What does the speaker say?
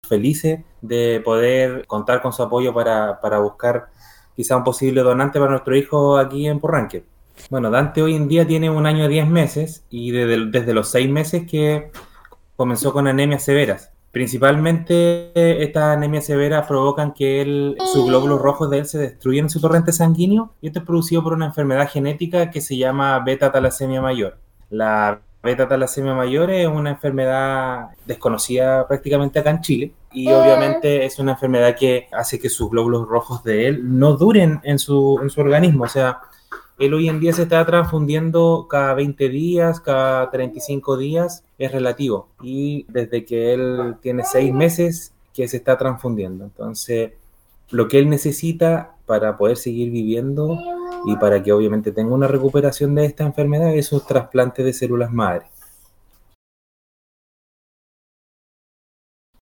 felices de poder contar con su apoyo para buscar quizá un posible donante para nuestro hijo aquí en Purranque. Bueno, Dante hoy en día tiene 1 año y 10 meses y desde los 6 meses que comenzó con anemias severas. Principalmente estas anemias severas provocan que sus glóbulos rojos de él se destruyen en su torrente sanguíneo y esto es producido por una enfermedad genética que se llama beta-talasemia mayor. La beta-talasemia mayor es una enfermedad desconocida prácticamente acá en Chile y obviamente es una enfermedad que hace que sus glóbulos rojos de él no duren en su organismo, o sea, él hoy en día se está transfundiendo cada 20 días, cada 35 días, es relativo. Y desde que él tiene 6 meses que se está transfundiendo. Entonces, lo que él necesita para poder seguir viviendo y para que obviamente tenga una recuperación de esta enfermedad es un trasplante de células madre.